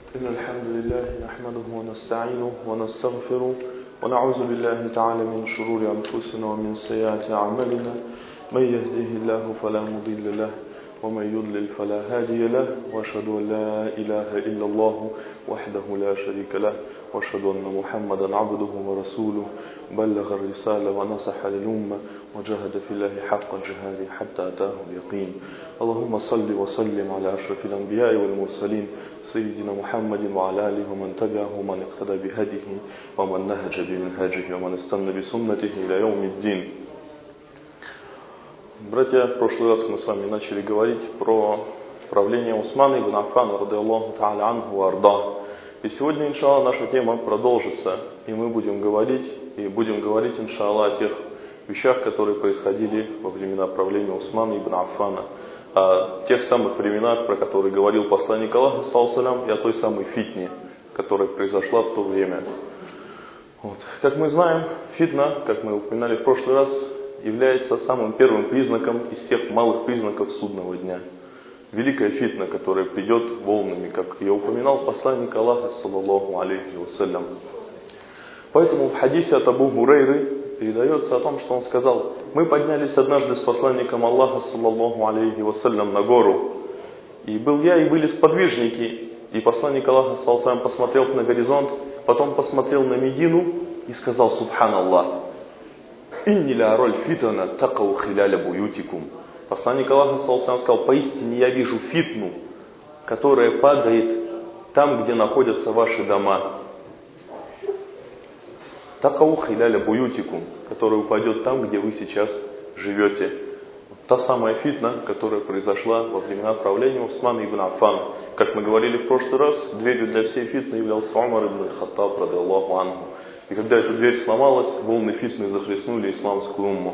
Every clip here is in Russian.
إن الحمد لله نحمده ونستعينه ونستغفره ونعوذ بالله تعالى من شرور أنفسنا ومن سيئات أعمالنا. من يهده الله فلا مضل له ومن يضلل فلا هادي له، وأشهد أن لا إله إلا الله وحده لا شريك له، وأشهد أن محمدا عبده ورسوله بلغ الرسالة ونصح للأمة وجاهد في الله حق جهاده حتى أتاه اليقين. اللهم صل وسلم على أشرف الأنبياء والمرسلين سيدنا محمد وعلى آله ومن تبعه ومن اقتدى بهديه ومن نهج بمنهجه ومن استنى بسنته إلى يوم الدين. Братья, в прошлый раз мы с вами начали говорить про правление Усмана ибн Аффана, ради Аллаху та'аля анху арда. И сегодня, иншаллах, наша тема продолжится, и мы будем говорить, иншаллах, о тех вещах, которые происходили во времена правления Усмана ибн Аффана, о тех самых временах, про которые говорил посланник Аллаха, саллаллаху, и о той самой фитне, которая произошла в то время. Вот. Как мы знаем, фитна, как мы упоминали в прошлый раз, является самым первым признаком из всех малых признаков судного дня. Великая фитна, которая придет волнами, как я упоминал посланник Аллаха, саллаллаху алейхи вассалям. Поэтому в хадисе от Абу Хурайры передается о том, что он сказал: мы поднялись однажды с посланником Аллаха, саллаллаху алейхи вассалям, на гору. И был я, и были сподвижники. И посланник Аллаха, саллаллаху алейхи вассалям, посмотрел на горизонт, потом посмотрел на Медину и сказал: субханаллах. «Инни ля ароль фитана такау хиляля буютикум». Посланник Аллаха, саллаллаху алейхи ва саллям, сказал: поистине я вижу фитну, которая падает там, где находятся ваши дома. Такау хиляля буютикум, которая упадет там, где вы сейчас живете. Та самая фитна, которая произошла во времена правления Усмана ибн Аффана. Как мы говорили в прошлый раз, дверью для всей фитны являлся Умар ибн Хаттаб, ради Аллаху анху. И когда эта дверь сломалась, волны фитны захлестнули исламскую умму.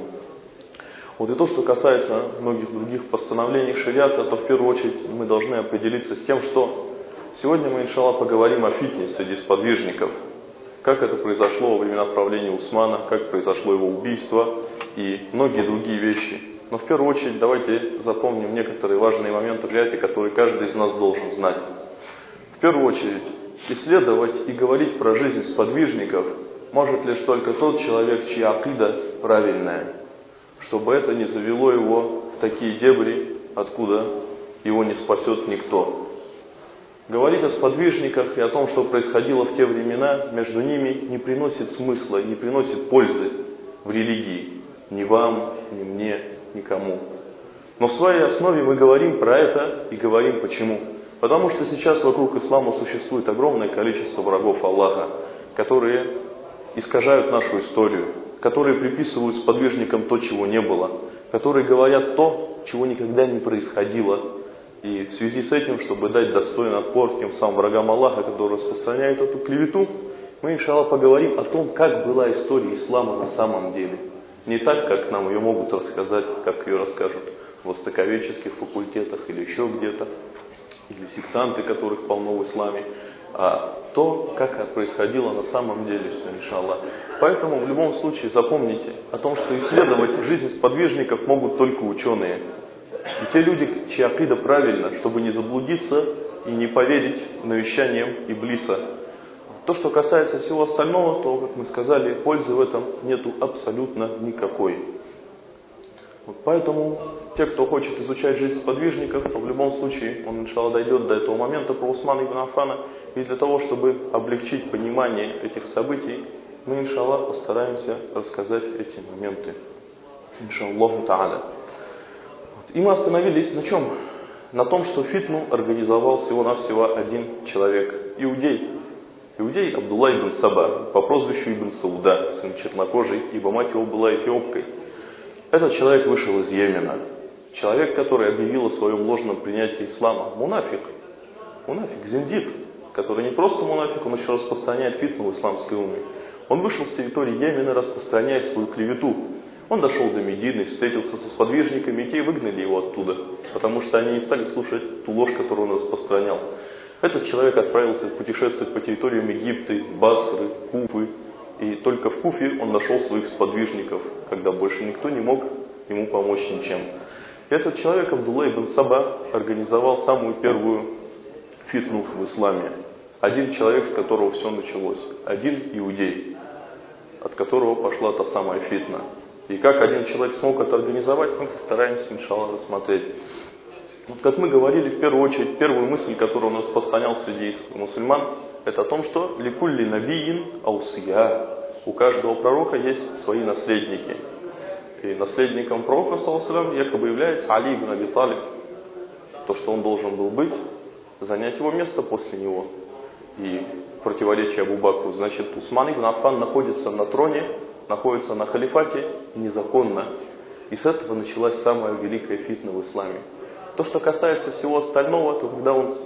Вот и то, что касается многих других постановлений шариата, то в первую очередь мы должны определиться с тем, что сегодня мы, иншаллах, поговорим о фитне среди сподвижников. Как это произошло во времена правления Усмана, как произошло его убийство и многие другие вещи. Но в первую очередь давайте запомним некоторые важные моменты шариата, которые каждый из нас должен знать. В первую очередь, исследовать и говорить про жизнь сподвижников может лишь только тот человек, чья акида правильная, чтобы это не завело его в такие дебри, откуда его не спасет никто. Говорить о сподвижниках и о том, что происходило в те времена, между ними не приносит смысла, не приносит пользы в религии. Ни вам, ни мне, никому. Но в своей основе мы говорим про это и говорим почему. Потому что сейчас вокруг ислама существует огромное количество врагов Аллаха, которые искажают нашу историю, которые приписывают сподвижникам то, чего не было, которые говорят то, чего никогда не происходило. И в связи с этим, чтобы дать достойный отпор тем самым врагам Аллаха, которые распространяют эту клевету, мы, иншаллах, поговорим о том, как была история ислама на самом деле. Не так, как нам ее могут рассказать, как ее расскажут в востоковедческих факультетах или еще где-то, или сектанты, которых полно в исламе, а то, как это происходило на самом деле, все, иншаллах. Поэтому в любом случае запомните о том, что исследовать жизнь сподвижников могут только ученые. И те люди, чья акида правильна, чтобы не заблудиться и не поверить навещаниям Иблиса. То, что касается всего остального, то, как мы сказали, пользы в этом нету абсолютно никакой. Вот поэтому те, кто хочет изучать жизнь сподвижников, то в любом случае он, иншаллах, дойдет до этого момента про Усмана ибн Аффана. И для того, чтобы облегчить понимание этих событий, мы, иншаллах, постараемся рассказать эти моменты. Иншаллаху та'аля. И мы остановились на чем? На том, что фитну организовал всего-навсего один человек. Иудей. Иудей Абдулла ибн Саба, по прозвищу Ибн Сауда, сын чернокожий, ибо мать его была эфиопкой. Этот человек вышел из Йемена. Человек, который объявил о своем ложном принятии ислама. Мунафик, зиндик, который не просто мунафик, он еще распространяет фитну в исламской умме. Он вышел с территории Йемена, распространяя свою клевету. Он дошел до Медины, встретился со сподвижниками, и те выгнали его оттуда, потому что они не стали слушать ту ложь, которую он распространял. Этот человек отправился путешествовать по территориям Египта, Басры, Куфы, и только в Куфе он нашел своих сподвижников, когда больше никто не мог ему помочь ничем. И этот человек, Абдулла ибн Саба, организовал самую первую фитну в исламе. Один человек, с которого все началось. Один иудей, от которого пошла та самая фитна. И как один человек смог это организовать, мы постараемся, иншаллах, рассмотреть. Вот как мы говорили, в первую очередь, первую мысль, которая у нас распространял среди мусульман, это о том, что «Ликулли набиин аусия». У каждого пророка есть свои наследники. И наследником пророка, саллаллаху алейхи, якобы является Али ибн Аби Талиб. То, что он должен был быть, занять его место после него. И противоречие Абу Бакру. Значит, Усман ибн Аффан находится на троне, находится на халифате незаконно. И с этого началась самая великая фитна в исламе. То, что касается всего остального, то когда он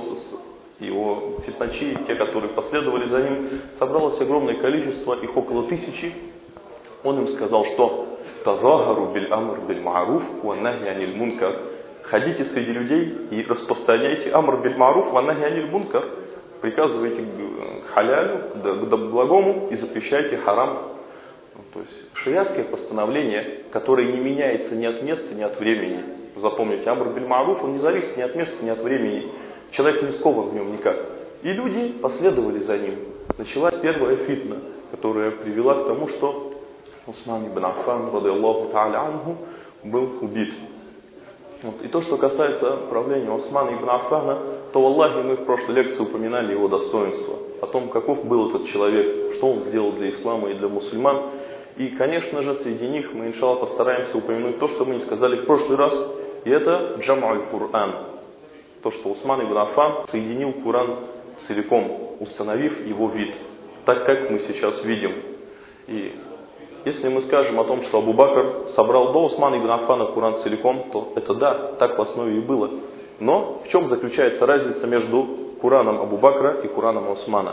его фитначи, те, которые последовали за ним, собралось огромное количество, их около 1000, он им сказал, что «Тазахару биль амр биль мааруф ва нахи аниль мункар». Ходите среди людей и распространяйте амр биль мааруф ва нахи аниль мункар. Приказывайте к халялю, к благому и запрещайте харам. То есть шариатское постановление, которое не меняется ни от места, ни от времени. Запомните, амр биль мааруф, он не зависит ни от места, ни от времени. Человек не скован в нем никак. И люди последовали за ним. Началась первая фитна, которая привела к тому, что Усман ибн Аффан, радиаллаху та'аля анху, был убит. Вот. И то, что касается правления Усмана ибн Аффана, то, Аллахи, мы в прошлой лекции упоминали его достоинство. О том, каков был этот человек, что он сделал для ислама и для мусульман. И, конечно же, среди них мы, иншаллах, постараемся упомянуть то, что мы не сказали в прошлый раз. И это джам'уль Кур'ан. То, что Усман ибн Аффан соединил Кур'ан целиком, установив его вид, так как мы сейчас видим. И если мы скажем о том, что Абу Бакр собрал до Усмана ибн Аффана Кур'ан целиком, то это да, так в основе и было. Но в чем заключается разница между Кураном Абу Бакра и Кураном Усмана?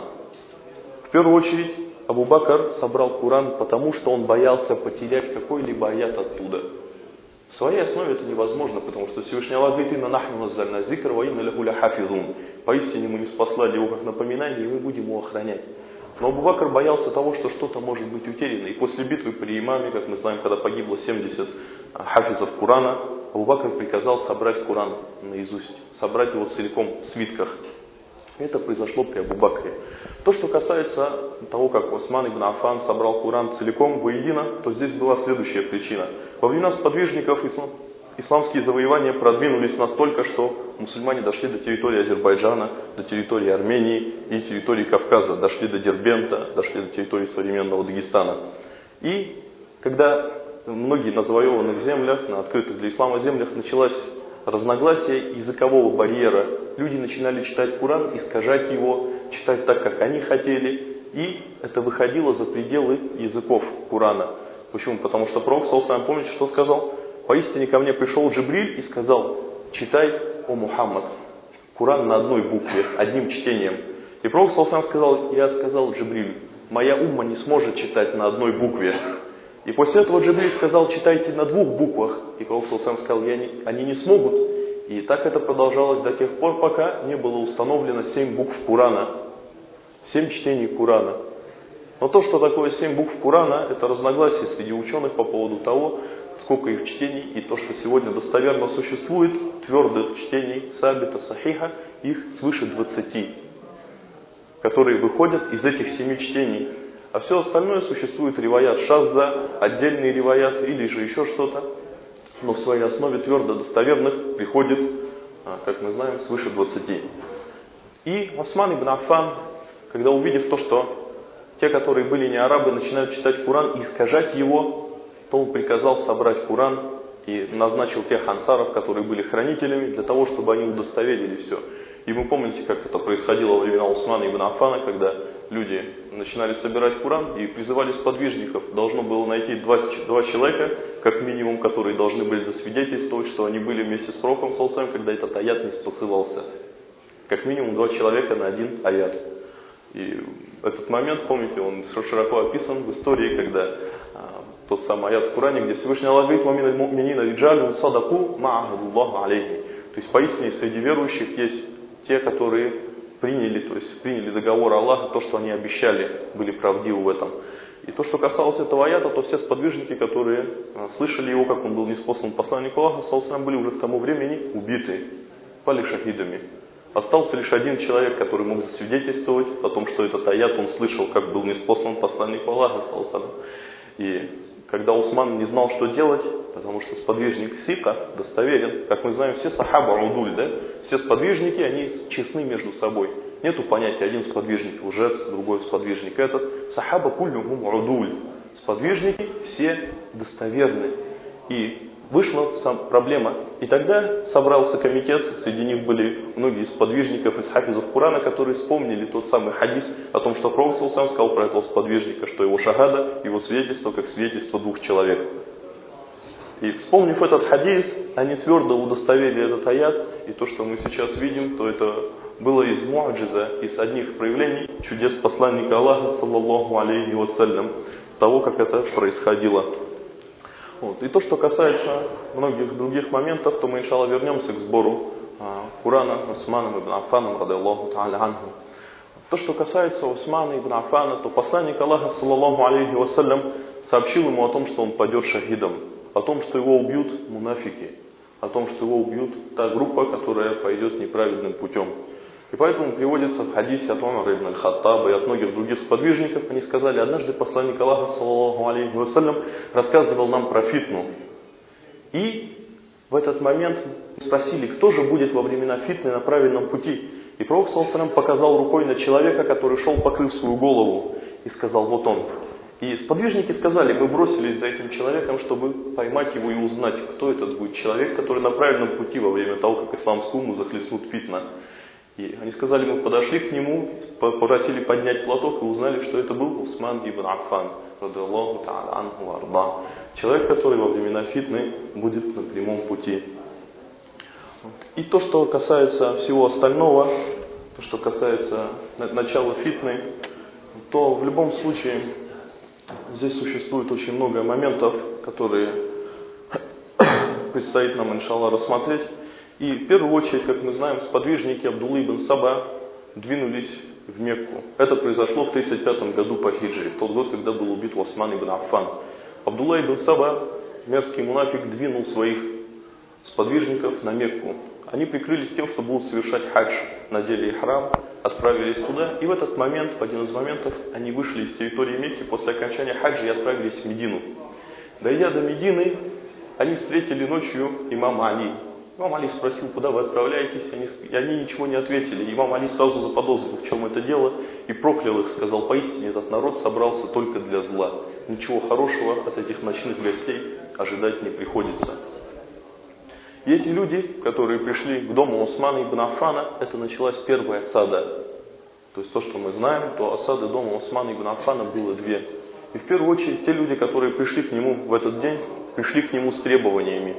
В первую очередь, Абу Бакр собрал Куран, потому что он боялся потерять какой-либо аят оттуда. В своей основе это невозможно, потому что Всевышний Аллах говорит: «Инна нахну наззальна зикр ва инна лаху ляхафизун». Поистине мы не спаслали его как напоминание, и мы будем его охранять. Но Абу Бакр боялся того, что что-то может быть утеряно. И после битвы при имаме, как мы знаем, когда погибло 70 хафизов Курана, Абу Бакр приказал собрать Куран наизусть, собрать его целиком в свитках. Это произошло при Абу Бакре. То, что касается того, как Усман ибн Аффан собрал Куран целиком воедино, то здесь была следующая причина. Во времена сподвижников исламские завоевания продвинулись настолько, что мусульмане дошли до территории Азербайджана, до территории Армении и территории Кавказа, дошли до Дербента, дошли до территории современного Дагестана. И когда многие на завоеванных землях, на открытых для ислама землях, началось разногласие языкового барьера, люди начинали читать Куран, искажать его, читать так, как они хотели, и это выходило за пределы языков Курана. Почему? Потому что пророк, саллаллаху, помните, что сказал? «Поистине ко мне пришел Джибриль и сказал: читай, о Мухаммад, Куран на одной букве, одним чтением». И пророк, саллаллаху, сказал: я сказал Джибрилю, моя умма не сможет читать на одной букве. И после этого Джибриль сказал: читайте на 2 буквах. И пророк, саллаллаху, сказал: они не смогут. И так это продолжалось до тех пор, пока не было установлено 7 букв Курана, 7 чтений Курана. Но то, что такое 7 букв Курана, это разногласие среди ученых по поводу того, сколько их чтений, и то, что сегодня достоверно существует, твердых чтений сабита, сахиха, их свыше 20, которые выходят из этих 7 чтений. А все остальное существует риваят шазда, отдельный риваят или же еще что-то, но в своей основе твердо достоверных приходит, как мы знаем, свыше 20. И Усман ибн Аффан, когда увидев то, что те, которые были не арабы, начинают читать Куран и искажать его, то он приказал собрать Куран и назначил тех ансаров, которые были хранителями, для того, чтобы они удостоверили все. И вы помните, как это происходило во времена Усмана ибн Аффана, когда люди начинали собирать Куран и призывали сподвижников. Должно было найти 2 человека, как минимум, которые должны были засвидетельствовать, что они были вместе с пророком, саллаллаху, когда этот аят не спосылался. Как минимум 2 человека на 1 аят. И этот момент, помните, он широко описан в истории, когда тот самый аят в Коране, где Всевышний Аллах говорит: «Ва миналь му'минина риджалюн садаку ма ахадуллаху алейхи». То есть поистине среди верующих есть те, которые приняли договор Аллаха, то, что они обещали, были правдивы в этом. И то, что касалось этого аята, то все сподвижники, которые слышали его, как он был ниспослан посланник Аллаха, саллаллаху, были уже к тому времени убиты, пали шахидами. Остался лишь один человек, который мог засвидетельствовать о том, что этот аят он слышал, как был ниспослан посланник Аллаха, саллаллаху алейхи ва саллям. И когда Усман не знал, что делать, потому что сподвижник сика достоверен, как мы знаем, все сахаба удуль, да? Все сподвижники, они честны между собой. Нету понятия, один сподвижник лжец, другой сподвижник этот. Сахаба куллюхум удуль. Сподвижники все достоверны. И вышла проблема. И тогда собрался комитет, среди них были многие из сподвижников, из хафизов Курана, которые вспомнили тот самый хадис о том, что Пророк сам сказал про этого сподвижника, что его шахада, его свидетельство, как свидетельство двух человек. И вспомнив этот хадис, они твердо удостоверили этот аят, и то, что мы сейчас видим, то это было из муаджиза, из одних проявлений чудес посланника Аллаха, саллаллаху алейхи вассалям, того, как это происходило. Вот. И то, что касается многих других моментов, то мы, иншалла, вернемся к сбору Курана Усманом ибн Аффаном, ради Аллаху та'аля анху. То, что касается Усмана ибн Аффана, то посланник Аллаха, саллаллаху алейхи вассалям, сообщил ему о том, что он пойдет шахидом, о том, что его убьют мунафики, о том, что его убьют та группа, которая пойдет неправедным путем. И поэтому приводится в хадисе от Умара ибн аль-Хаттаба и от многих других сподвижников, они сказали, однажды посланник Аллаха, саллаллаху алейхи вассалям, рассказывал нам про фитну. И в этот момент спросили, кто же будет во времена фитны на правильном пути. И Пророк, саллаллаху алейхи вассалям, показал рукой на человека, который шел, покрыв свою голову, и сказал, вот он. И сподвижники сказали, мы бросились за этим человеком, чтобы поймать его и узнать, кто этот будет человек, который на правильном пути во время того, как исламскую умму захлестнут фитна. И они сказали, мы подошли к нему, попросили поднять платок и узнали, что это был Усман ибн Аффан, ради Аллаху та'аля анху арда. Человек, который во времена фитны будет на прямом пути. И то, что касается всего остального, то, что касается начала фитны, то в любом случае здесь существует очень много моментов, которые предстоит нам, иншаллах, рассмотреть. И в первую очередь, как мы знаем, сподвижники Абдуллы ибн Саба двинулись в Мекку. Это произошло в 35 году по хиджре, в тот год, когда был убит Усман ибн Аффан. Абдулла ибн Саба, мерзкий мунафик, двинул своих сподвижников на Мекку. Они прикрылись тем, что будут совершать хадж, надели ихрам, отправились туда. И в этот момент, в один из моментов, они вышли из территории Мекки после окончания хаджа и отправились в Медину. Дойдя до Медины, они встретили ночью имама Али. Имам Али спросил, куда вы отправляетесь, и они ничего не ответили. Имам Али сразу заподозрил, в чем это дело, и проклял их, сказал, поистине этот народ собрался только для зла. Ничего хорошего от этих ночных гостей ожидать не приходится. И эти люди, которые пришли к дому Усмана ибн Аффана, это началась первая осада. То есть то, что мы знаем, то осады дома Усмана ибн Аффана было две. И в первую очередь те люди, которые пришли к нему в этот день, пришли к нему с требованиями.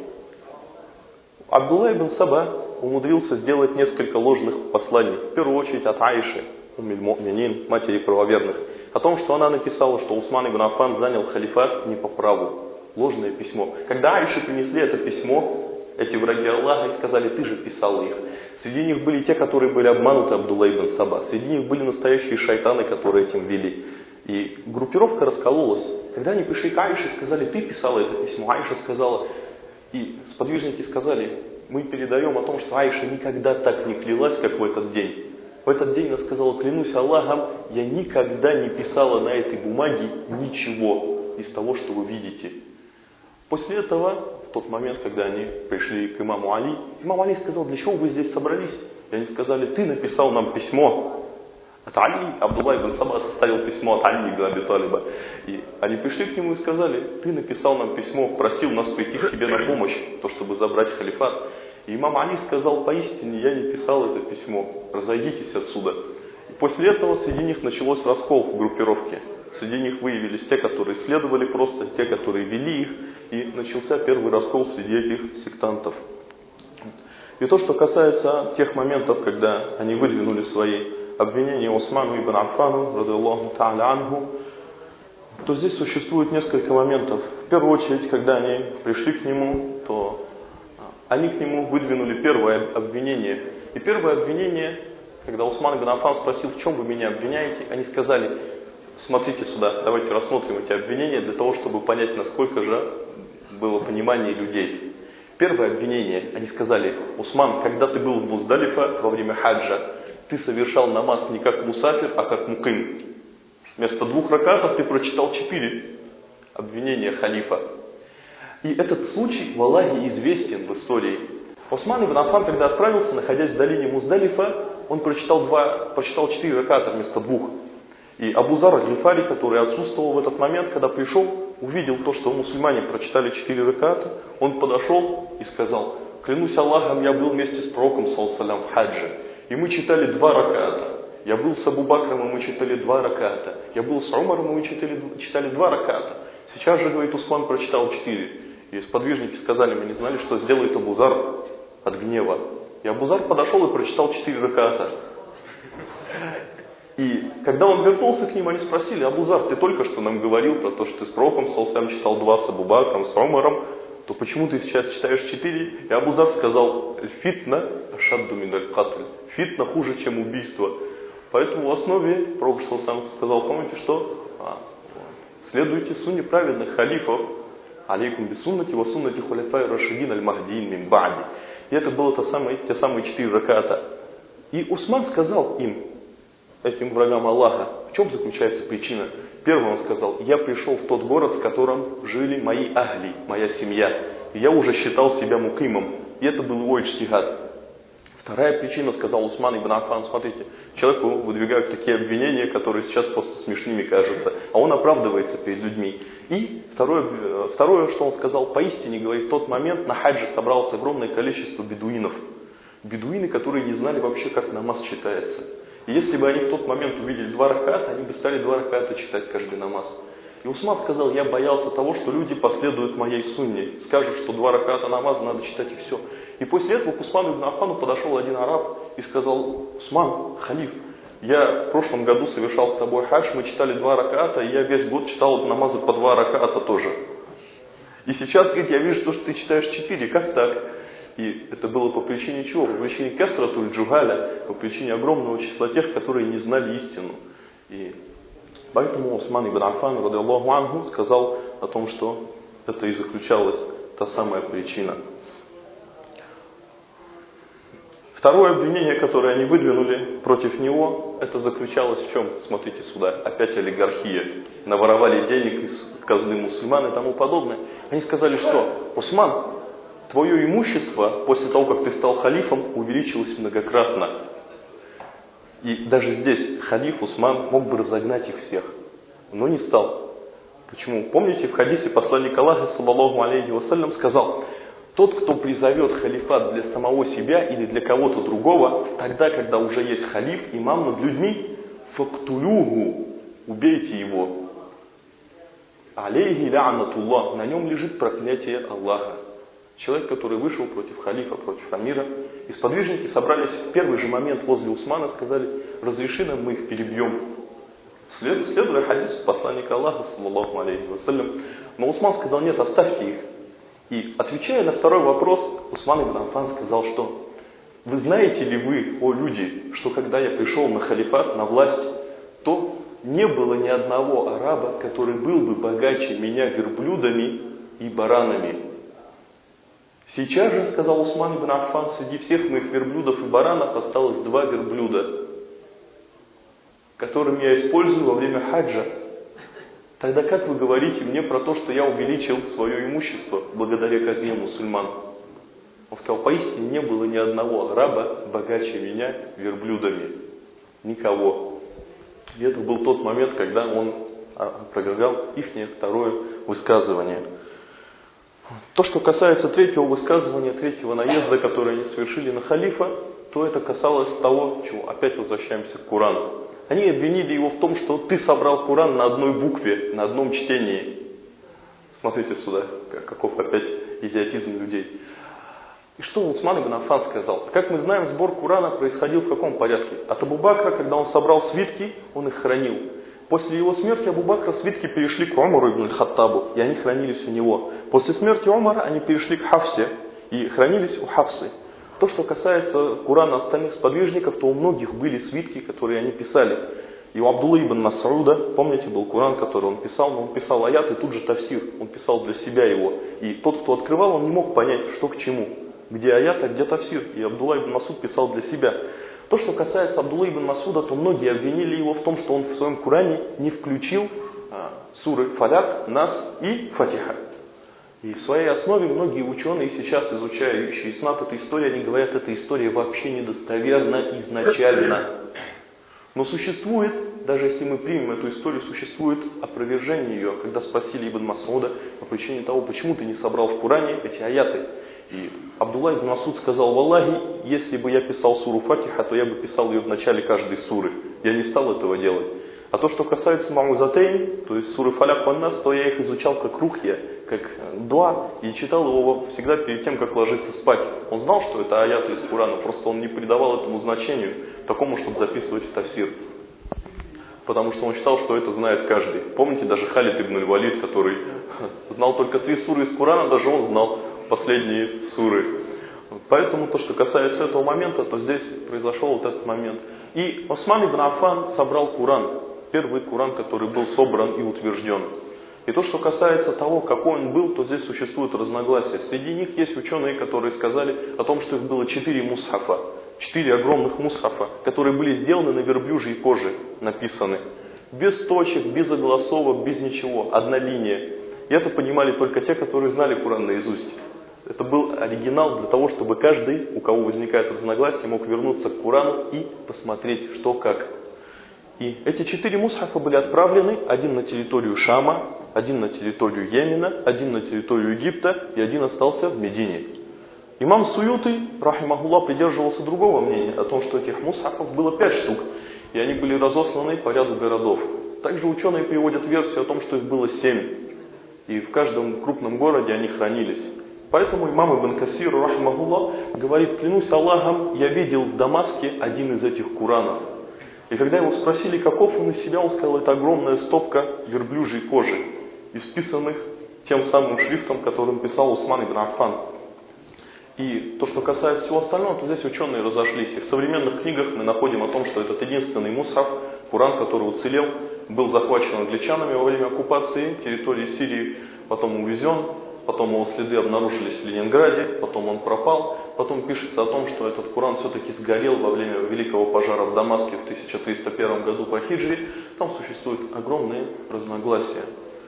Абдулла ибн Саба умудрился сделать несколько ложных посланий. В первую очередь от Аиши, уммиль-му'минин, матери правоверных, о том, что она написала, что Усман ибн Аффан занял халифат не по праву. Ложное письмо. Когда Аише принесли это письмо, эти враги Аллаха, и сказали, ты же писал их. Среди них были те, которые были обмануты Абдулла ибн Саба. Среди них были настоящие шайтаны, которые этим вели. И группировка раскололась. Когда они пришли к Аише, сказали, ты писала это письмо. Аиша сказала, и сподвижники сказали, мы передаем о том, что Аиша никогда так не клялась, как в этот день. В этот день она сказала, клянусь Аллахом, я никогда не писала на этой бумаге ничего из того, что вы видите. После этого, в тот момент, когда они пришли к имаму Али, имам Али сказал, для чего вы здесь собрались? И они сказали, ты написал нам письмо. От Али, Абдулла ибн Саба составил письмо от Али ибн Аби Талиба. И они пришли к нему и сказали, ты написал нам письмо, просил нас прийти к тебе на помощь, то, чтобы забрать халифат. И имам Али сказал, поистине я не писал это письмо, разойдитесь отсюда. И после этого среди них началось раскол в группировке. Среди них выявились те, которые следовали просто, те, которые вели их, и начался первый раскол среди этих сектантов. И то, что касается тех моментов, когда они выдвинули свои обвинения Усману ибн Аффану, ради Аллаху та'аля анху, то здесь существует несколько моментов. В первую очередь, когда они пришли к нему, то они к нему выдвинули первое обвинение. И первое обвинение, когда Усман ибн Аффан спросил, в чем вы меня обвиняете, они сказали, смотрите сюда, давайте рассмотрим эти обвинения для того, чтобы понять, насколько же было понимание людей. Первое обвинение, они сказали: Усман, когда ты был в Муздалифа во время хаджа, ты совершал намаз не как мусафир, а как муким. Вместо 2 ракатов ты прочитал 4. Обвинения халифа. И этот случай в Аллахе известен в истории. Усман ибн Аффан, когда отправился, находясь в долине Муздалифа, он прочитал 4 раката вместо 2. И Абу Зар аль-Гифари, который отсутствовал в этот момент, когда пришел, увидел то, что мусульмане прочитали 4 раката, он подошел и сказал: клянусь Аллахом, я был вместе с пророком саллаллаху алейхи в хаджи, и мы читали 2 раката. Я был с Абу Бакром, и мы читали 2 раката. Я был с Умаром, и мы читали 2 раката. Сейчас же, говорит, Усман прочитал 4. И сподвижники сказали: мы не знали, что сделает Абу Зар от гнева. И Абу Зар подошел и прочитал 4 раката. И когда он вернулся к ним, они спросили: Абу Зар, ты только что нам говорил про то, что ты с пророком саллаллаху алейхи читал 2, с Абу Бакром, с Умаром, то почему ты сейчас читаешь 4? И Абу Зар сказал: фитна ашадду мин аль-катль. Фитна хуже, чем убийство. Поэтому в основе пророк саллаллаху алейхи сказал: помните что? Следуйте сунне праведных халифов. Алейкум бисуннати ва суннати хуляфай рашидин аль-махдиин мин ба'ди. И это было те самые 4 раката. И Усман сказал им, этим врагам Аллаха, в чем заключается причина? Первый он сказал: я пришел в тот город, в котором жили мои ахли, моя семья. И я уже считал себя мукимом. И это был его иджтихад. Вторая причина, сказал Усман ибн Аффан: смотрите, человеку выдвигают такие обвинения, которые сейчас просто смешными кажутся, а он оправдывается перед людьми. И второе, что он сказал: поистине, говорит, в тот момент на хаджи собралось огромное количество бедуинов. Бедуины, которые не знали вообще, как намаз читается. И если бы они в тот момент увидели 2 раката, они бы стали 2 раката читать каждый намаз. И Усман сказал: я боялся того, что люди последуют моей сунне, скажут, что 2 раката намаза надо читать и все. И после этого к Усману ибн Аффану подошел один араб и сказал: Усман, халиф, я в прошлом году совершал с тобой хадж, мы читали 2 раката, и я весь год читал намазы по 2 раката тоже. И сейчас, говорит, я вижу, что ты читаешь 4, как так? И это было по причине чего? По причине касратуль джугаля, по причине огромного числа тех, которые не знали истину. И поэтому Усман ибн Аффан, радиаллаху анху, сказал о том, что это и заключалась та самая причина. Второе обвинение, которое они выдвинули против него, это заключалось в чем? Смотрите сюда, опять олигархия. Наворовали денег из казны мусульман и тому подобное. Они сказали, что: Усман, твое имущество после того, как ты стал халифом, увеличилось многократно. И даже здесь халиф Усман мог бы разогнать их всех, но не стал. Почему? Помните, в хадисе посланник Аллаха, саллаллаху алейхи вассалям, сказал: тот, кто призовет халифат для самого себя или для кого-то другого, тогда, когда уже есть халиф, имам над людьми, фактулюгу, убейте его. Алейхи ла'натуллах, на нем лежит проклятие Аллаха. Человек, который вышел против халифа, против амира. И сподвижники собрались в первый же момент возле Усмана, сказали: разреши нам, мы их перебьем. Следуя хадису посланника Аллаха, саллаллаху алейхи вассалям. Но Усман сказал: нет, оставьте их. И отвечая на второй вопрос, Усман ибн Аффан сказал, что: вы знаете ли вы, о люди, что когда я пришел на халифат, на власть, то не было ни одного араба, который был бы богаче меня верблюдами и баранами. Сейчас же, сказал Усман ибн Аффан, среди всех моих верблюдов и баранов осталось 2 верблюда, которыми я использую во время хаджа. Тогда как вы говорите мне про то, что я увеличил свое имущество благодаря казне мусульман? Он сказал: поистине не было ни одного араба богаче меня верблюдами. Никого. И это был тот момент, когда он опровергал их второе высказывание. То, что касается третьего высказывания, третьего наезда, который они совершили на халифа, то это касалось того, чего опять возвращаемся к Корану. Они обвинили его в том, что ты собрал Коран на одной букве, на одном чтении. Смотрите сюда, каков опять идиотизм людей. И что Усман ибн Аффан сказал? Как мы знаем, сбор Корана происходил в каком порядке? От Абу Бакра, когда он собрал свитки, он их хранил. После его смерти Абу Бакра свитки перешли к Умару ибн Хаттабу, и они хранились у него. После смерти Умара они перешли к Хафсе, и хранились у Хафсы. То, что касается Корана остальных сподвижников, то у многих были свитки, которые они писали. И у Абдуллы ибн Мас'уда, помните, был Коран, который он писал, но он писал аят и тут же тафсир, он писал для себя его. И тот, кто открывал, он не мог понять, что к чему, где аят, а где тафсир. И Абдулла ибн Мас'уд писал для себя. То, что касается Абдуллы ибн Мас'уда, то многие обвинили его в том, что он в своем Коране не включил суры Фаляк, Нас и Фатиха. И в своей основе многие ученые, сейчас изучающие ислам, этой истории, они говорят, эта история вообще недостоверна изначально. Но существует, даже если мы примем эту историю, существует опровержение ее, когда спросили Ибн Мас'уда по причине того, почему ты не собрал в Коране эти аяты. И Абдулла ибн Мас'уд сказал: «Валлахи, если бы я писал суру Фатиха, то я бы писал ее в начале каждой суры. Я не стал этого делать. А то, что касается Ма'узатейн, то есть суры Фаляк ван Нас, то я их изучал как рухья, как дуа, и читал его всегда перед тем, как ложиться спать. Он знал, что это аяты из Корана, просто он не придавал этому значению, такому, чтобы записывать в тафсир. Потому что он считал, что это знает каждый. Помните, даже Халид ибн аль-Валид, который знал только 3 суры из Корана, даже он знал последние суры. Поэтому то, что касается этого момента, то здесь произошел вот этот момент. И Осман ибн Аффан собрал Коран, первый Коран, который был собран и утвержден. И то, что касается того, какой он был, то здесь существует разногласия. Среди них есть ученые, которые сказали о том, что их было 4 мусхафа, 4 огромных мусхафа, которые были сделаны на верблюжьей коже, написаны. Без точек, без огласовок, без ничего, одна линия. И это понимали только те, которые знали Коран наизусть. Это был оригинал для того, чтобы каждый, у кого возникает разногласие, мог вернуться к Корану и посмотреть, что как. И эти 4 мусхафа были отправлены, один на территорию Шама, один на территорию Йемена, один на территорию Египта и один остался в Медине. Имам Суюти, рахимахуллах, придерживался другого мнения, о том, что этих мусхафов было 5 штук, и они были разосланы по ряду городов. Также ученые приводят версию о том, что их было 7, и в каждом крупном городе они хранились. Поэтому имам Ибн Касир, рахимахуллах, говорит: клянусь Аллахом, я видел в Дамаске один из этих Куранов. И когда его спросили, каков он из себя, он сказал: это огромная стопка верблюжьей кожи, исписанных тем самым шрифтом, которым писал Усман ибн Аффан. И то, что касается всего остального, то здесь ученые разошлись. И в современных книгах мы находим о том, что этот единственный мусхаф, Коран, который уцелел, был захвачен англичанами во время оккупации территории Сирии, потом увезен, потом его следы обнаружились в Ленинграде, потом он пропал, потом пишется о том, что этот Коран все-таки сгорел во время великого пожара в Дамаске в 1301 году по хиджре. Там существуют огромные разногласия.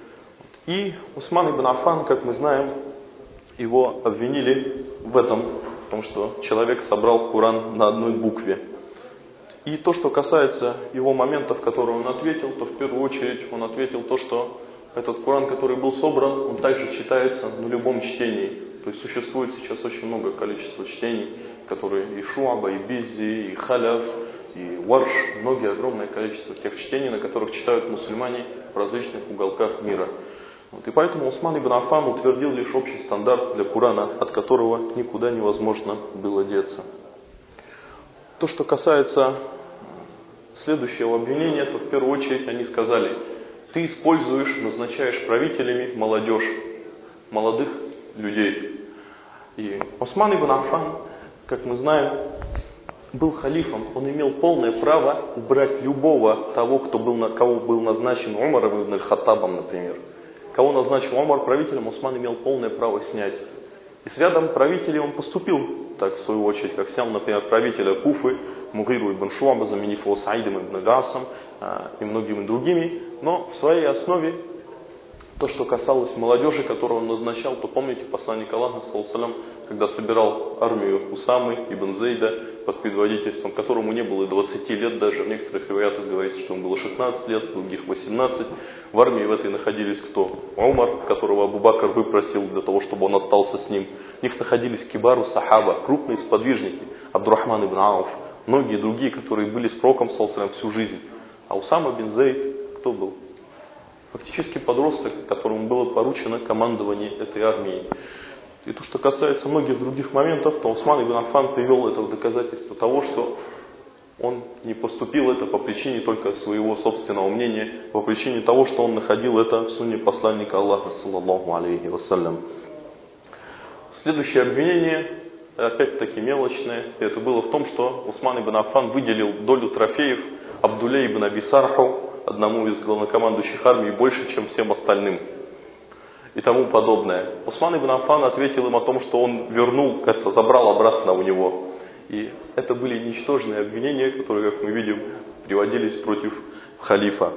И Усман ибн Аффан, как мы знаем, его обвинили в этом, в том, что человек собрал Коран на одной букве. И то, что касается его моментов, которые он ответил, то в первую очередь он ответил то, что этот Коран, который был собран, он также читается на любом чтении. То есть существует сейчас очень много количества чтений, которые и Шуаба, и Биззи, и Халяф, и Варш, многие, огромное количество тех чтений, на которых читают мусульмане в различных уголках мира. И поэтому Усман ибн Аффан утвердил лишь общий стандарт для Корана, от которого никуда невозможно было деться. То, что касается следующего обвинения, то в первую очередь они сказали: ты используешь, назначаешь правителями молодежь, молодых людей. И Усман ибн Аффан, как мы знаем, был халифом, он имел полное право убрать любого того, кого был назначен Умаром ибн аль-Хаттабом, например. Кого назначил Умар правителем, Усман имел полное право снять. И с рядом правителей он поступил так, в свою очередь, как снял, например, правителя Куфы, Мугиру ибн Шуаба, заменив его Саидом ибн Гасом и многими другими. Но в своей основе, то, что касалось молодежи, которую он назначал, то помните, посланник Аллаха, саллаллаху, когда собирал армию Усамы ибн Зейда под предводительством, которому не было и 20 лет, даже в некоторых риваятах говорится, что ему было 16 лет, в других 18. В армии в этой находились кто? Умар, которого Абу Бакр выпросил для того, чтобы он остался с ним. В них находились кибару сахаба, крупные сподвижники, Абдурахман ибн Ауф, многие другие, которые были с пророком саллаллаху всю жизнь. А Усама бин Зейд кто был? Фактически подросток, которому было поручено командование этой армией. И то, что касается многих других моментов, то Усман ибн Аффан привел это в доказательство того, что он не поступил это по причине только своего собственного мнения, по причине того, что он находил это в сунне посланника Аллаха, саллаллаху алейхи вассалям. Следующее обвинение, опять-таки мелочное, это было в том, что Усман ибн Аффан выделил долю трофеев Абдулле ибн Аби Сарху, одному из главнокомандующих армии, больше, чем всем остальным. И тому подобное. Усман ибн Аффан ответил им о том, что он вернул, забрал обратно у него. И это были ничтожные обвинения, которые, как мы видим, приводились против халифа.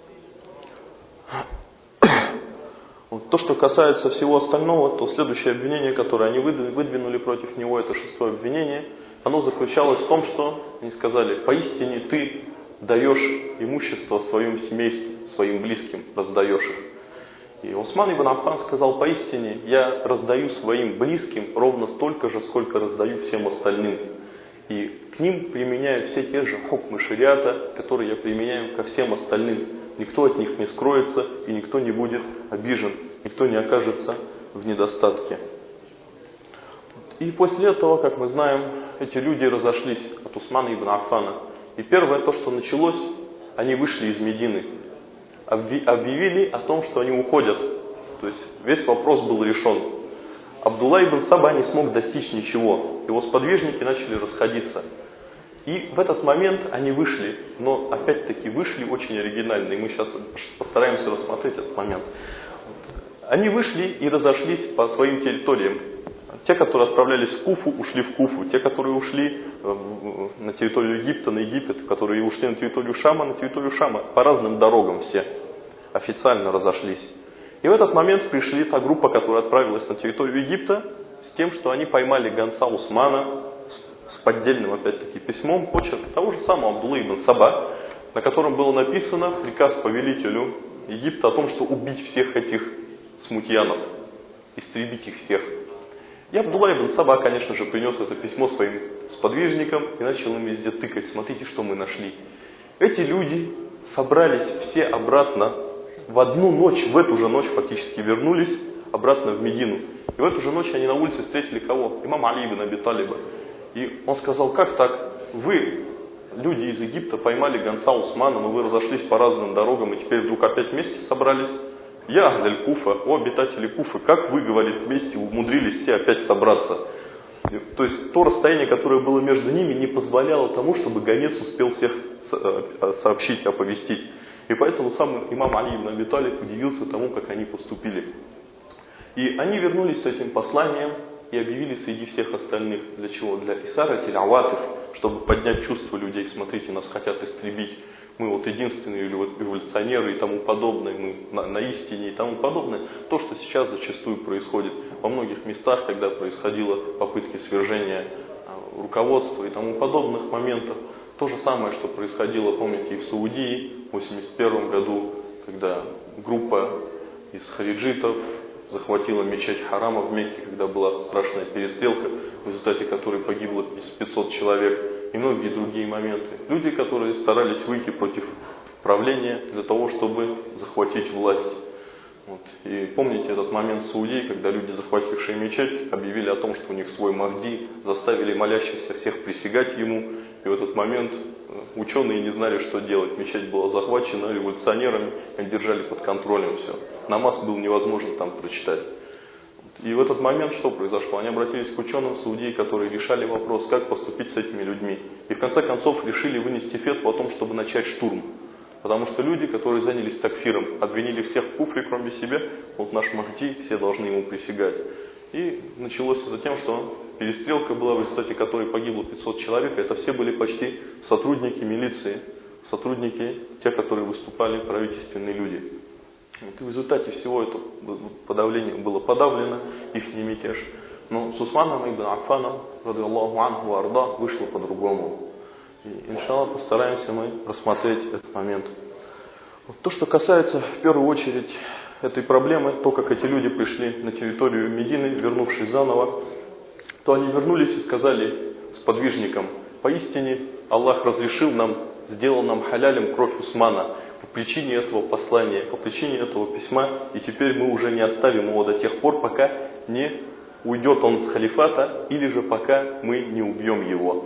То, что касается всего остального, то следующее обвинение, которое они выдвинули против него, это 6-е обвинение, оно заключалось в том, что они сказали: поистине ты даешь имущество своему семейству, своим близким, раздаешь их. И Усман ибн Аффан сказал: поистине я раздаю своим близким ровно столько же, сколько раздаю всем остальным. И к ним применяю все те же хукмы шариата, которые я применяю ко всем остальным. Никто от них не скроется и никто не будет обижен, никто не окажется в недостатке. И после этого, как мы знаем, эти люди разошлись от Усмана ибн Аффана. И первое то, что началось, они вышли из Медины, объявили о том, что они уходят. То есть весь вопрос был решен. Абдулла ибн Саба не смог достичь ничего. Его сподвижники начали расходиться. И в этот момент они вышли, но опять-таки вышли очень оригинально, и мы сейчас постараемся рассмотреть этот момент. Они вышли и разошлись по своим территориям. Те, которые отправлялись в Куфу, ушли в Куфу. Те, которые ушли на территорию Египта, на Египет, которые ушли на территорию Шама, на территорию Шама. По разным дорогам все официально разошлись. И в этот момент пришли та группа, которая отправилась на территорию Египта, с тем, что они поймали гонца Усмана с поддельным, опять-таки, письмом, почерк того же самого Абдуллы ибн Саба, на котором было написано приказ повелителю Египта о том, что убить всех этих смутьянов, истребить их всех. И Абдулла ибн Саба, конечно же, принес это письмо своим сподвижникам и начал им везде тыкать: смотрите, что мы нашли. Эти люди собрались все обратно в одну ночь, в эту же ночь фактически вернулись обратно в Медину. И в эту же ночь они на улице встретили кого? Имама Али ибн Аби Талиба. И он сказал: как так? Вы, люди из Египта, поймали гонца Усмана, но вы разошлись по разным дорогам и теперь вдруг опять вместе собрались? Я Ахляль Куфа, о обитатели Куфы, как вы, говорит, вместе умудрились все опять собраться? То есть то расстояние, которое было между ними, не позволяло тому, чтобы гонец успел всех сообщить, оповестить. И поэтому сам имам Али ибн Аби Талиб удивился тому, как они поступили. И они вернулись с этим посланием и объявили среди всех остальных. Для чего? Для исарати аватиф, чтобы поднять чувства людей. Смотрите, нас хотят истребить. Мы вот единственные революционеры и тому подобное. Мы на истине и тому подобное. То, что сейчас зачастую происходит во многих местах, когда происходило попытки свержения руководства и тому подобных моментов. То же самое, что происходило, помните, и в Саудии в 1981 году, когда группа из хариджитов захватила мечеть Харама в Мекке, когда была страшная перестрелка, в результате которой погибло 500 человек, и многие другие моменты. Люди, которые старались выйти против правления для того, чтобы захватить власть. Вот. И помните этот момент в Саудии, когда люди, захватившие мечеть, объявили о том, что у них свой Махди, заставили молящихся всех присягать ему, и в этот момент ученые не знали, что делать. Мечеть была захвачена революционерами, они держали под контролем все. Намаз был невозможно там прочитать. И в этот момент что произошло? Они обратились к ученым в Саудии, которые решали вопрос, как поступить с этими людьми. И в конце концов решили вынести фетву о том, чтобы начать штурм. Потому что люди, которые занялись такфиром, обвинили всех в куфре, кроме себя, вот наш Махди, все должны ему присягать. И началось это тем, что перестрелка была, в результате которой погибло 500 человек. Это все были почти сотрудники милиции, сотрудники, те, которые выступали, правительственные люди. Вот, и в результате всего этого подавление было подавлено, их мятеж. Но с Усманом ибн Аффаном, ради Аллаху анху арда, вышло по-другому. И, иншаллах, постараемся мы рассмотреть этот момент. Вот то, что касается в первую очередь этой проблемы, то, как эти люди пришли на территорию Медины, вернувшись заново, то они вернулись и сказали сподвижникам: поистине Аллах разрешил нам, сделал нам халялем кровь Усмана по причине этого послания, по причине этого письма, и теперь мы уже не оставим его до тех пор, пока не уйдет он с халифата, или же пока мы не убьем его.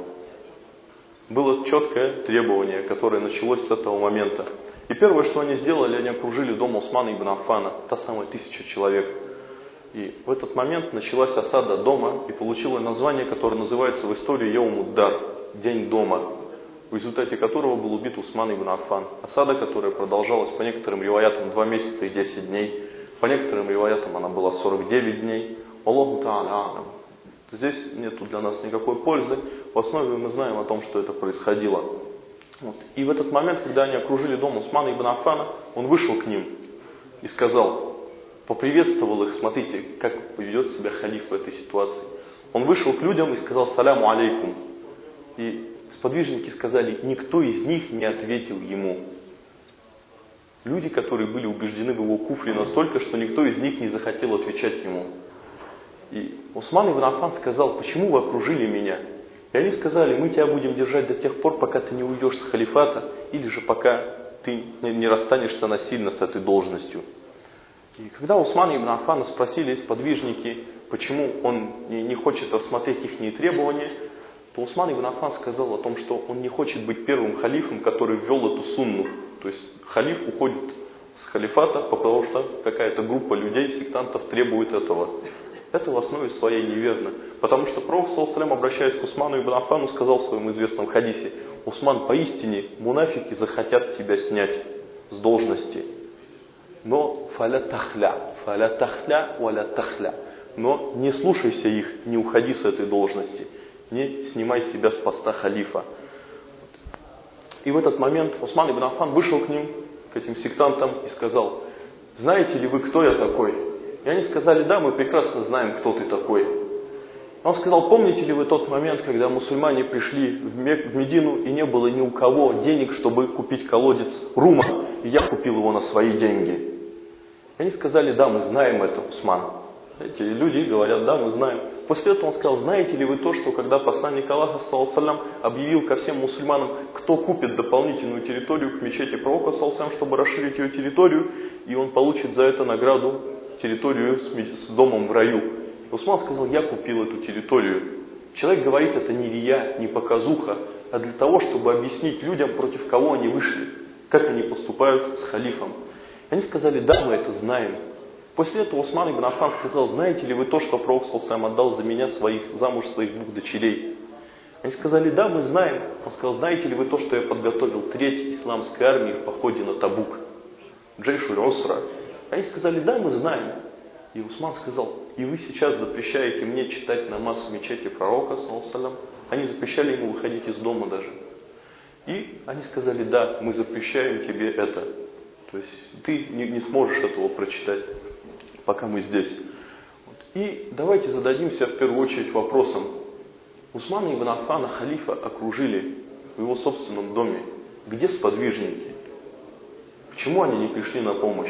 Было четкое требование, которое началось с этого момента. И первое, что они сделали, они окружили дом Усмана ибн Аффана, та самая 1000 человек. И в этот момент началась осада дома и получила название, которое называется в истории Йаум ад-Дар, день дома. в результате которого был убит Усман ибн Аффан. Осада, которая продолжалась по некоторым риваятам 2 месяца и 10 дней, по некоторым риваятам она была 49 дней. Аллаху та'аля а'лам. Здесь нет для нас никакой пользы. В основе мы знаем о том, что это происходило. Вот. И в этот момент, когда они окружили дом Усмана ибн Аффана, он вышел к ним и сказал, поприветствовал их, смотрите, как поведет себя халиф в этой ситуации. Он вышел к людям и сказал саляму алейкум. И сподвижники сказали, никто из них не ответил ему. Люди, которые были убеждены в его куфре настолько, что никто из них не захотел отвечать ему. И Усман ибн Аффан сказал, почему вы окружили меня? И они сказали, мы тебя будем держать до тех пор, пока ты не уйдешь с халифата, или же пока ты не расстанешься насильно с этой должностью. И когда Усмана ибн Аффана спросили сподвижники, почему он не хочет рассмотреть их требования, то Усман ибн Аффан сказал о том, что он не хочет быть первым халифом, который ввел эту сунну. То есть халиф уходит с халифата, потому что какая-то группа людей, сектантов, требует этого. Это в основе своей неверно. Потому что Пророк, саллаллаху алейхи ва саллям, обращаясь к Усману ибн Аффану, сказал в своем известном хадисе, Усман, поистине мунафики захотят тебя снять с должности. Но фаля тахля валя тахля. Но не слушайся их, не уходи с этой должности. Не снимай себя с поста халифа. И в этот момент Усман ибн Аффан вышел к ним, к этим сектантам, и сказал, знаете ли вы, кто я такой? И они сказали, да, мы прекрасно знаем, кто ты такой. Он сказал, помните ли вы тот момент, когда мусульмане пришли в Медину, и не было ни у кого денег, чтобы купить колодец рума, и я купил его на свои деньги. И они сказали, да, мы знаем это, Усман. Эти люди говорят, да, мы знаем. После этого он сказал, знаете ли вы то, что когда посланник Аллаха, саллаллаху алейхи ва саллям, объявил ко всем мусульманам, кто купит дополнительную территорию к мечети пророка, саллаллаху алейхи ва саллям, чтобы расширить ее территорию, и он получит за это награду территорию с домом в раю. Усман сказал, я купил эту территорию. Человек говорит, это не рия, не показуха, а для того, чтобы объяснить людям, против кого они вышли, как они поступают с халифом. Они сказали, да, мы это знаем. После этого Усман ибн Аффан сказал, знаете ли вы то, что Пророк, саллаллаху алейхи ва саллям, отдал за меня замуж своих 2 дочерей? Они сказали, да, мы знаем. Он сказал, знаете ли вы то, что я подготовил 3-й исламской армии в походе на Табук? Джейшуль Усра. Они сказали, да, мы знаем. И Усман сказал, и вы сейчас запрещаете мне читать намаз в мечети пророка, саллаллаху алейхи ва саллям. Они запрещали ему выходить из дома даже. И они сказали, да, мы запрещаем тебе это. То есть ты не сможешь этого прочитать, пока мы здесь. И давайте зададимся в первую очередь вопросом. Усмана ибн Аффана, халифа, окружили в его собственном доме. Где сподвижники? Почему они не пришли на помощь?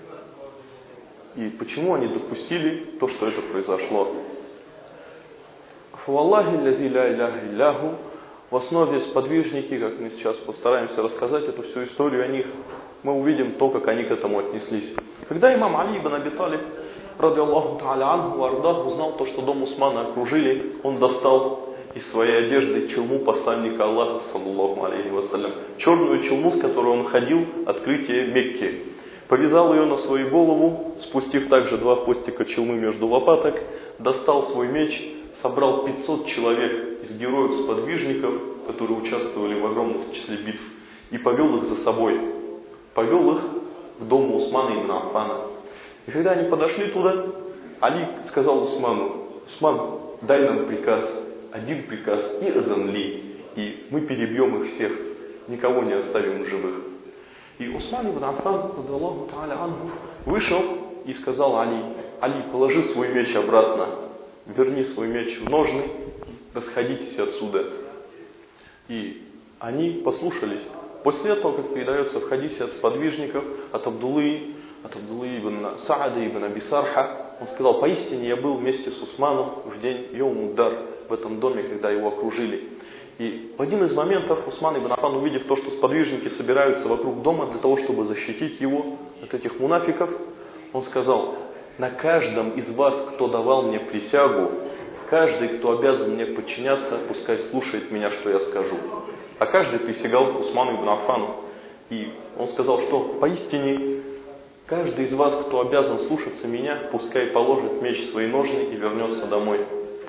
И почему они допустили то, что это произошло? Фаваллахи лази ля иляха илляху. В основе сподвижники, как мы сейчас постараемся рассказать эту всю историю о них, мы увидим то, как они к этому отнеслись. Когда имам Али ибн Аби Талиб, ради Аллаху та'аля анху ардах, узнал то, что дом Усмана окружили, он достал из своей одежды челму посланника Аллаха, саллаллаху алейхи ва саллям, черную челму, с которой он ходил открытие Мекки. Повязал ее на свою голову, спустив также 2 хвостика челмы между лопаток, достал свой меч, собрал 500 человек из героев-сподвижников, которые участвовали в огромном числе битв, и повел их за собой. Повел их к дому Усмана ибн Аффана. И когда они подошли туда, Али сказал Усману, Усман, дай нам приказ, один приказ, и азанли, и мы перебьем их всех, никого не оставим живых. И Усман ибн Аффан, радиаллаху та'аля анху, вышел и сказал Али, Али, положи свой меч обратно, верни свой меч в ножны, расходитесь отсюда. И они послушались. После этого, как передается в хадисе от сподвижников, от Абдуллы ибн Саада ибн Аби Сарха, он сказал, поистине я был вместе с Усманом в день Йоум-уд-Дар, в этом доме, когда его окружили. И в один из моментов Усман ибн Аффан, увидев то, что сподвижники собираются вокруг дома для того, чтобы защитить его от этих мунафиков, он сказал, на каждом из вас, кто давал мне присягу, каждый, кто обязан мне подчиняться, пускай слушает меня, что я скажу. А каждый присягал Усману ибн Аффану. И он сказал, что поистине каждый из вас, кто обязан слушаться меня, пускай положит меч в свои ножны и вернется домой.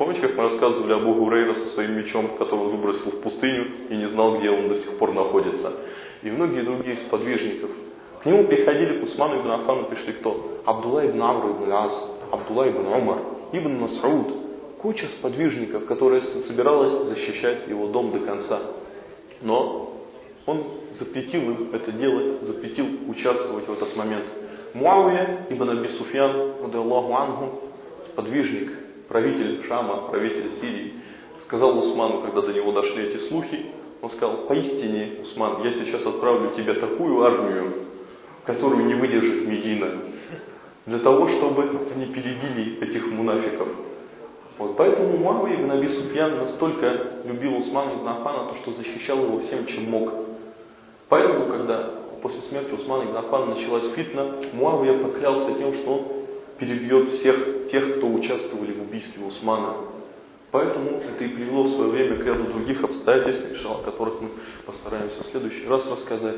Помните, как мы рассказывали об Абу Гурейре со своим мечом, которого выбросил в пустыню и не знал, где он до сих пор находится. И многие другие сподвижников. К нему приходили, к Усману ибн Аффану пришли кто? Абдулла ибн Амр ибн Ас, Абдулла ибн Умар, ибн Мас'уд. Куча сподвижников, которые собиралась защищать его дом до конца. Но он запретил им это делать, запретил участвовать в этот момент. Муавия ибн Аби Суфьян, радиаллаху анху, сподвижник, правитель Шама, правитель Сирии, сказал Усману, когда до него дошли эти слухи, он сказал: поистине, Усман, я сейчас отправлю тебе такую армию, которую не выдержит Медина, для того, чтобы они перебили этих мунафиков. Вот поэтому Муавия ибн Аби Суфьян настолько любил Усмана ибн Аффана, то, что защищал его всем, чем мог. Поэтому, когда после смерти Усмана ибн Аффана началась фитна, Муавия поклялся тем, что он перебьет всех тех, кто участвовали в убийстве Усмана. Поэтому это и привело в свое время к ряду других обстоятельств, о которых мы постараемся в следующий раз рассказать.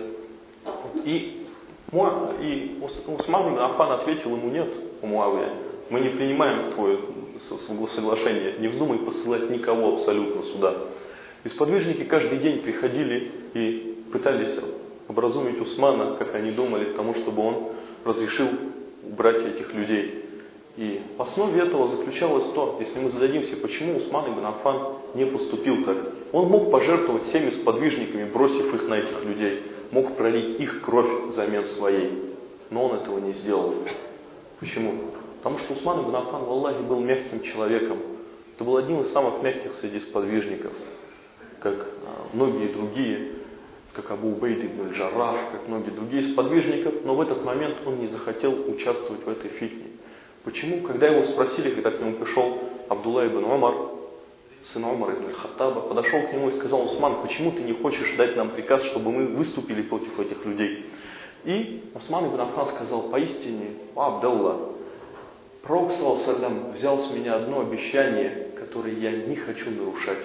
И Усман ибн Аффан ответил ему: нет, Муавия, мы не принимаем твое соглашение, не вздумай посылать никого абсолютно сюда. И сподвижники каждый день приходили и пытались образумить Усмана, как они думали, тому, чтобы он разрешил убрать этих людей. И в основе этого заключалось то, если мы зададимся, почему Усман ибн Аффан не поступил так. Он мог пожертвовать всеми сподвижниками, бросив их на этих людей, мог пролить их кровь взамен своей, но он этого не сделал. Почему? Потому что Усман ибн Аффан, валлахи, был мягким человеком. Это был один из самых мягких среди сподвижников, как многие другие, как Абу Убейд ибн Джаррах, как многие другие сподвижников, но в этот момент он не захотел участвовать в этой фитне. Почему? Когда его спросили, когда к нему пришел Абдулла ибн Умар, сын Умара ибн Хаттаба, подошел к нему и сказал: Усман, почему ты не хочешь дать нам приказ, чтобы мы выступили против этих людей? И Усман ибн Аффан сказал: поистине, Абдулла, Пророк ﷺ взял с меня одно обещание, которое я не хочу нарушать.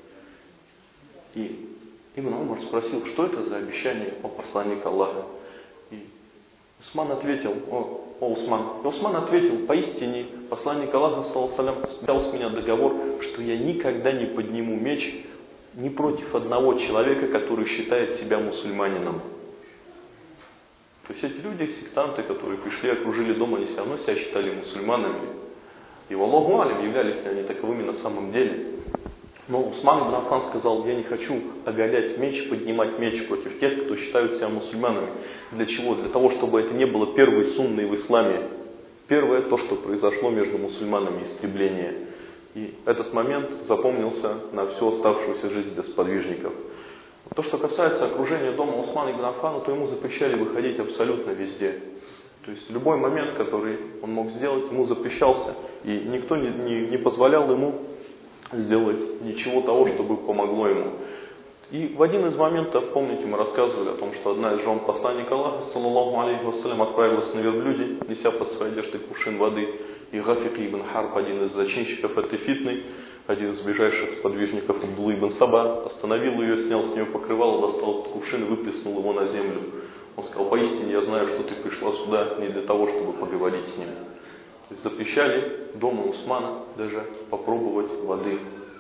И Ибн Умар спросил: что это за обещание, о посланник Аллаха? И Усман ответил: Усман ответил: поистине, посланник Аллаха ﷺ взял с меня договор, что я никогда не подниму меч ни против одного человека, который считает себя мусульманином. То есть эти люди, сектанты, которые пришли, окружили дом, они все равно себя считали мусульманами. И валлаху алим, являлись ли они таковыми на самом деле. Но Усман ибн Аффан сказал: я не хочу оголять меч, поднимать меч против тех, кто считают себя мусульманами. Для чего? Для того, чтобы это не было первой сунной в исламе. Первое, то, что произошло между мусульманами, истребление. И этот момент запомнился на всю оставшуюся жизнь для сподвижников. То, что касается окружения дома Усмана ибн Аффана, то ему запрещали выходить абсолютно везде. То есть любой момент, который он мог сделать, ему запрещался. И никто не позволял ему сделать ничего того, чтобы помогло ему. И в один из моментов, помните, мы рассказывали о том, что одна из жен посланника Аллаха, саллаллаху алейхи вассалям, отправилась на верблюде, неся под своей одеждой кувшин воды. И Гафик ибн Харб, один из зачинщиков этой фитны, один из ближайших сподвижников Абдулла ибн Саба, остановил ее, снял с нее покрывало, достал этот кувшин и выплеснул его на землю. Он сказал: поистине я знаю, что ты пришла сюда не для того, чтобы поговорить с ним. То есть запрещали дома Усмана даже попробовать воды.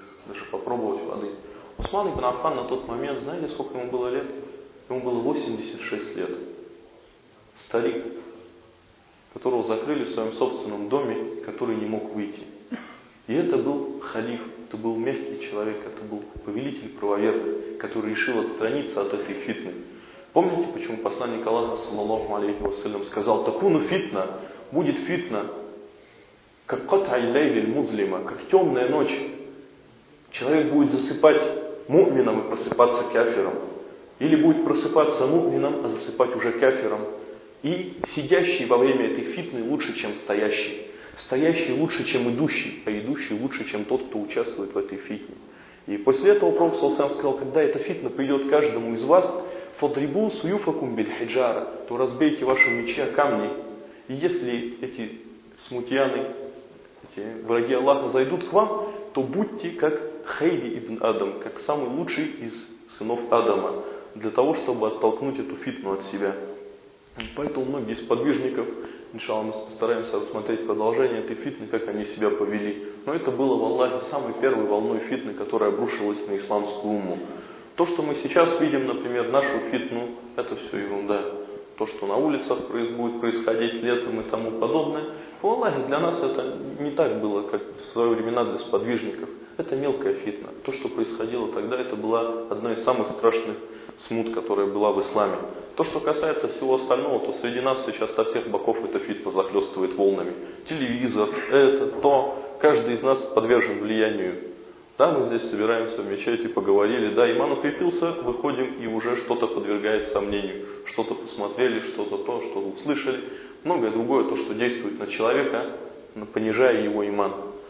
Усман ибн Аффан на тот момент, знаете, сколько ему было лет? Ему было 86 лет. Старик, которого закрыли в своем собственном доме, который не мог выйти. И это был халиф, это был мягкий человек, это был повелитель правоверных, который решил отстраниться от этой фитны. Помните, почему посланник Аллаха, саллаллаху алейхи вассалям, сказал: такуну фитна, будет фитна, как кат'ай лейлиль музлима, как темная ночь. Человек будет засыпать му'мином и просыпаться кафиром. Или будет просыпаться му'мином, а засыпать уже кафиром. И сидящий во время этой фитны лучше, чем стоящий. Стоящий лучше, чем идущий, а идущий лучше, чем тот, кто участвует в этой фитне. И после этого Пророк ﷺ сказал: когда эта фитна придет каждому из вас, фадрибу суюфакум биль хиджара, то разбейте ваши мечи о камни. И если эти смутьяны, эти враги Аллаха зайдут к вам, то будьте как Хейди ибн Адам, как самый лучший из сынов Адама, для того, чтобы оттолкнуть эту фитну от себя. Поэтому многие из подвижников, иншалла, мы постараемся рассмотреть продолжение этой фитны, как они себя повели. Но это было, в Аллахе, самой первой волной фитны, которая обрушилась на исламскую умму. То, что мы сейчас видим, например, нашу фитну, это все ерунда. То, что на улицах будет происходить летом и тому подобное, в Аллахе для нас это не так было, как в свои времена для сподвижников. Это мелкая фитна. То, что происходило тогда, это была одна из самых страшных смут, которая была в исламе. То, что касается всего остального, то среди нас сейчас со всех боков эта фитна захлестывает волнами. Телевизор, это, то. Каждый из нас подвержен влиянию. Да, мы здесь собираемся в мечети, поговорили, да, иман укрепился, выходим и уже что-то подвергает сомнению. Что-то посмотрели, что-то то, что услышали. Многое другое, то, что действует на человека, понижая его иман.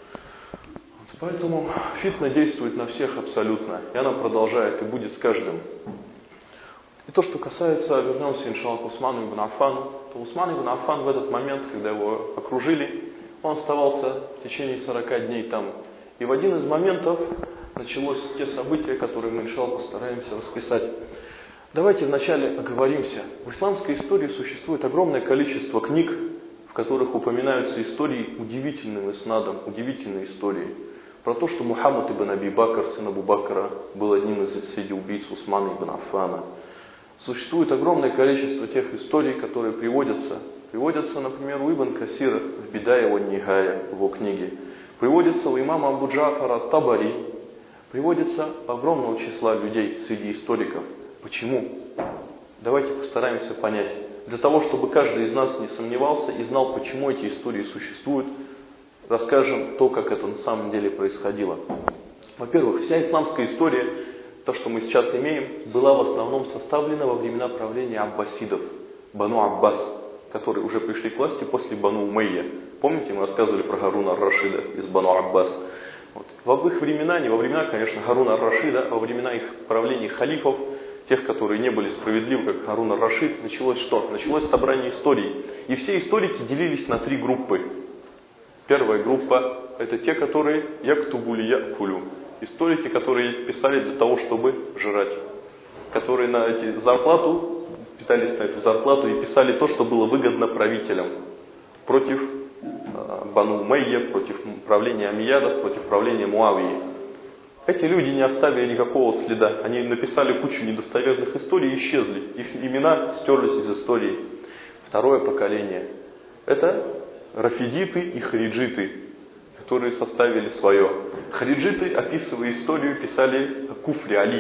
Поэтому фитна действует на всех абсолютно. И она продолжает и будет с каждым. И то, что касается, вернемся, иншаллах, к Усману ибн Аффану, то Усман ибн Аффан в этот момент, когда его окружили, он оставался в течение 40 дней там. И в один из моментов началось те события, которые мы, иншаллах, постараемся расписать. Давайте вначале оговоримся. В исламской истории существует огромное количество книг, в которых упоминаются истории удивительным иснадом, удивительные истории. Про то, что Мухаммад ибн Аби Бакр, сын Абу Бакра, был одним из среди убийц Усмана ибн Аффана. Существует огромное количество тех историй, которые приводятся. Приводятся, например, у Ибн Касира в Бидая ва Нихая, в его книге. Приводится у имама Абу Джафара Табари. Приводится огромного числа людей среди историков. Почему? Давайте постараемся понять. Для того, чтобы каждый из нас не сомневался и знал, почему эти истории существуют, расскажем то, как это на самом деле происходило. Во-первых, вся исламская история, то, что мы сейчас имеем, была в основном составлена во времена правления аббасидов, Бану Аббас, которые уже пришли к власти после Бану Умайя. Помните, мы рассказывали про Харуна ар-Рашида из Бану Аббас. Вот. В их времена, не во времена, конечно, Харуна ар-Рашида, а во времена их правления халифов, тех, которые не были справедливы, как Харун ар-Рашид, началось что? Началось собрание историй. И все историки делились на 3 группы. Первая группа – это те, которые яктубули якулю. Историки, которые писали для того, чтобы жрать. Которые на эти зарплату, питались на эту зарплату и писали то, что было выгодно правителям. Против Бану Умайя, против правления Амиядов, против правления Муавии. Эти люди не оставили никакого следа. Они написали кучу недостоверных историй и исчезли. Их имена стерлись из истории. Второе поколение – это рафидиты и хариджиты, которые составили свое. Хариджиты, описывая историю, писали о куфре Али.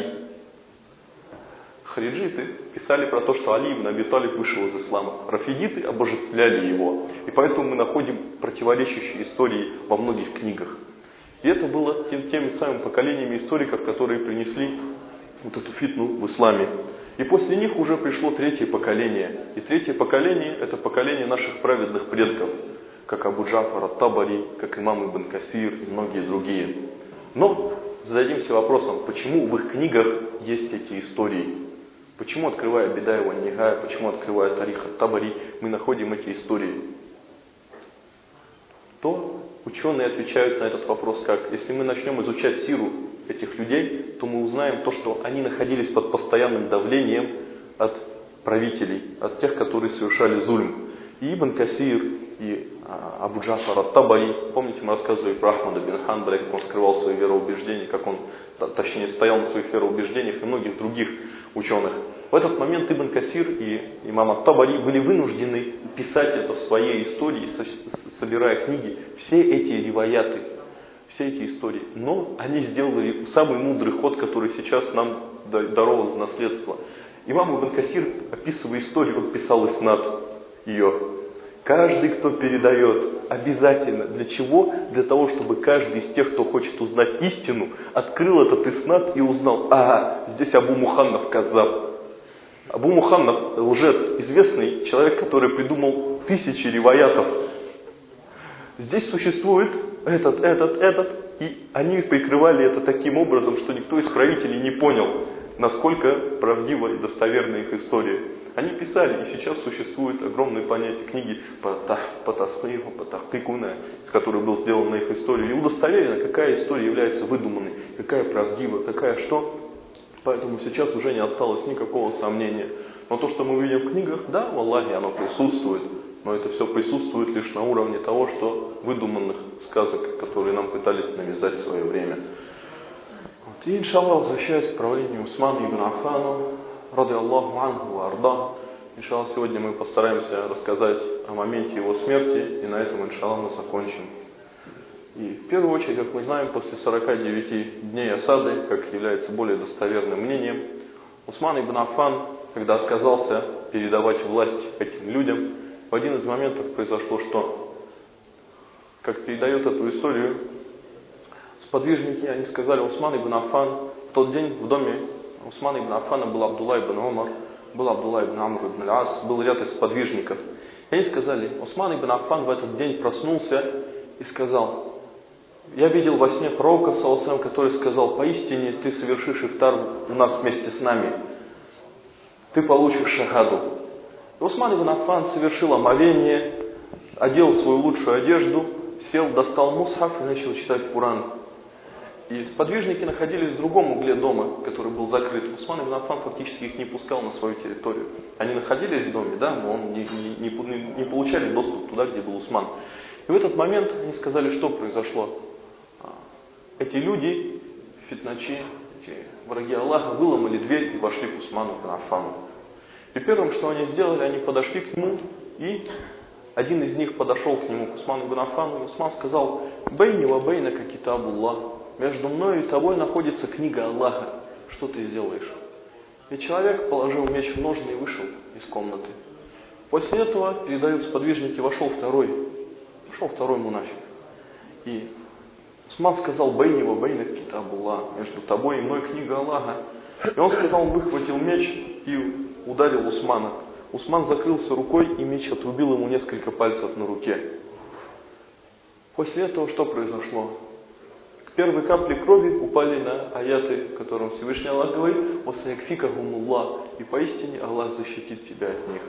Хариджиты писали про то, что Али ибн Аби Талиб вышел из ислама. Рафидиты обожествляли его. И поэтому мы находим противоречащие истории во многих книгах. И это было теми самыми поколениями историков, которые принесли вот эту фитну в исламе. И после них уже пришло 3-е поколение. И 3-е поколение – это поколение наших праведных предков, как Абу Джафар ат-Табари, как имам Ибн Касир и многие другие. Но зададимся вопросом, почему в их книгах есть эти истории? Почему, открывая Бидая ва Нихая, почему, открывая Тарих ат-Табари, мы находим эти истории? То ученые отвечают на этот вопрос как: если мы начнем изучать сиру этих людей, то мы узнаем то, что они находились под постоянным давлением от правителей, от тех, которые совершали зульм. И Ибн Касир, и Абу Джафар ат-Табари, помните, мы рассказывали про Ахмада бин Ханбаля, как он скрывал свои вероубеждения, как он, точнее, стоял на своих вероубеждениях, и многих других ученых. В этот момент Ибн Касир и имам ат-Табари были вынуждены писать это в своей истории, собирая книги, все эти риваяты, все эти истории. Но они сделали самый мудрый ход, который сейчас нам дарован в наследство. Имам Ибн Касир, описывая историю, он писал иснад ее. Каждый, кто передает, обязательно. Для чего? Для того, чтобы каждый из тех, кто хочет узнать истину, открыл этот иснад и узнал: ага, здесь Абу Муханнав казаб. Абу Муханнав, лжец, известный человек, который придумал 1000 риваятов. Здесь существует этот, и они прикрывали это таким образом, что никто из правителей не понял, насколько правдива и достоверна их история. Они писали, и сейчас существует огромное понятие книги по тасриху, по тахкикуна, с которой был сделан на их историю, и удостоверено, какая история является выдуманной, какая правдива, какая что. Поэтому сейчас уже не осталось никакого сомнения. Но то, что мы видим в книгах, да, в Аллахе оно присутствует, но это все присутствует лишь на уровне того, что выдуманных сказок, которые нам пытались навязать в свое время. Вот. И, иншаллах, возвращаясь к правлению Усмана ибн Аффану, ради Аллаху анху арда, иншаллах, сегодня мы постараемся рассказать о моменте его смерти, и на этом, иншаллах, мы закончим. И в первую очередь, как мы знаем, после 49 дней осады, как является более достоверным мнением, Усман ибн Аффан, когда отказался передавать власть этим людям, в один из моментов произошло что? Как передает эту историю, сподвижники, они сказали: Усман ибн Аффан, в тот день в доме Усмана ибн Аффана был Абдулла ибн Умар, был Абдулла ибн Амр ибн Ас, был ряд из сподвижников. И они сказали: Усман ибн Аффан в этот день проснулся и сказал: я видел во сне пророка, саллаллаху, который сказал: поистине ты совершишь ифтар у нас вместе с нами, ты получишь шахаду. И Усман ибн Аффан совершил омовение, одел свою лучшую одежду, сел, достал мусхаф и начал читать Куран. И сподвижники находились в другом угле дома, который был закрыт. Усман ибн Аффан фактически их не пускал на свою территорию. Они находились в доме, да, но он не получали доступ туда, где был Усман. И в этот момент они сказали, что произошло. Эти люди, фитначи, эти враги Аллаха, выломали дверь и вошли к Усману ибн Аффану. И первым, что они сделали, они подошли к нему, и один из них подошел к нему, к Усману ибн Аффану, и Усман сказал: «Бейни ва бейнака китабуллах». Между мной и тобой находится книга Аллаха. Что ты сделаешь? И человек положил меч в ножны и вышел из комнаты. После этого, передают сподвижники, вошел второй мунафик. И Усман сказал: «Бейни ва бейнак китабуллах». Между тобой и мной книга Аллаха. И он сказал, он выхватил меч и ударил Усмана. Усман закрылся рукой, и меч отрубил ему несколько пальцев на руке. После этого что произошло? Первые капли крови упали на аяты, в котором Всевышний Аллах говорит: «Васаякфикахумуллах», и поистине Аллах защитит тебя от них.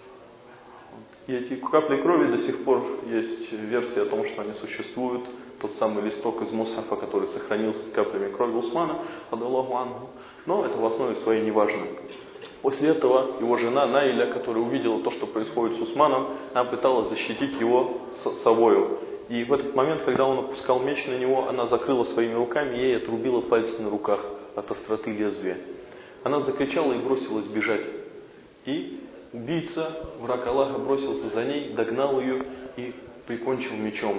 И эти капли крови до сих пор есть версия о том, что они существуют. Тот самый листок из мусхафа, который сохранился с каплями крови Усмана, радиаллаху анху. Но это в основе своей не важно. После этого его жена Наиля, которая увидела то, что происходит с Усманом, она пыталась защитить его собою. И в этот момент, когда он опускал меч на него, она закрыла своими руками, и ей отрубила пальцы на руках от остроты лезвия. Она закричала и бросилась бежать. И убийца, враг Аллаха, бросился за ней, догнал ее и прикончил мечом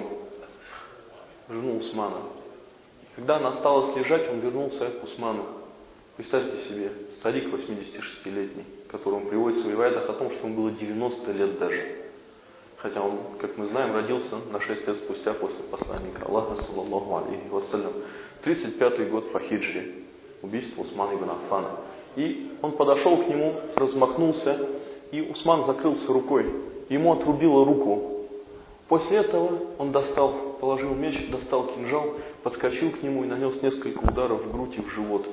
жену Усмана. Когда она осталась лежать, он вернулся к Усману. Представьте себе, старик 86-летний, которому приводится в риваятах о том, что ему было 90 лет даже. Хотя он, как мы знаем, родился на 6 лет спустя после посланника Аллаха, саллаллаху алейхи вассалям. 35-й год по хиджре, убийство Усмана ибн Аффана. И он подошел к нему, размахнулся, и Усман закрылся рукой. Ему отрубило руку. После этого он положил меч, достал кинжал, подскочил к нему и нанес несколько ударов в грудь и в живот.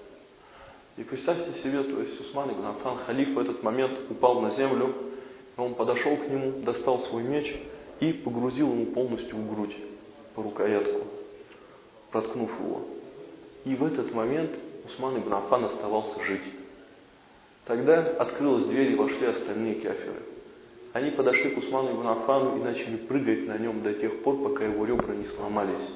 И представьте себе, то есть Усман ибн Аффан, халиф, в этот момент упал на землю. Он подошел к нему, достал свой меч и погрузил ему полностью в грудь, по рукоятку, проткнув его. И в этот момент Усман ибн Аффан оставался жить. Тогда открылась дверь и вошли остальные кафиры. Они подошли к Усману ибн Аффану и начали прыгать на нем до тех пор, пока его ребра не сломались.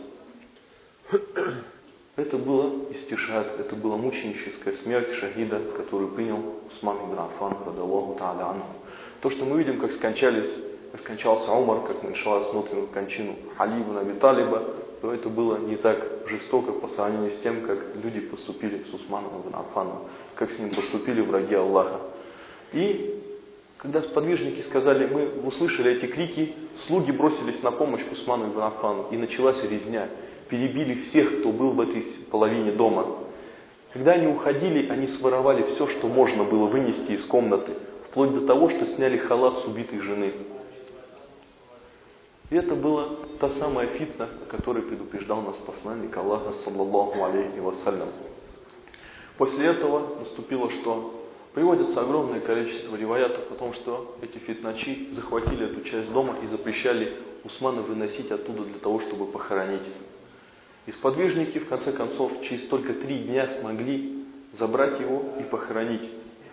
Это было истишад, это была мученическая смерть шахида, которую принял Усман ибн Аффан, радиаллаху та'аля анху. То, что мы видим, как скончался Умар, как мы, иншаллах, смотрим кончину Али ибн Аби Талиба, то это было не так жестоко по сравнению с тем, как люди поступили с Усманом ибн Аффаном, как с ним поступили враги Аллаха. И когда сподвижники сказали: мы услышали эти крики, слуги бросились на помощь к Усману ибн Аффану, и началась резня. Перебили всех, кто был в этой половине дома. Когда они уходили, они своровали все, что можно было вынести из комнаты, вплоть до того, что сняли халат с убитой жены. И это была та самая фитна, о которой предупреждал нас посланник Аллаха, саллаллаху алейхи вассалям. После этого наступило что? Приводится огромное количество риваятов о том, что эти фитначи захватили эту часть дома и запрещали Усмана выносить оттуда для того, чтобы похоронить. И сподвижники, в конце концов, через только 3 дня смогли забрать его и похоронить.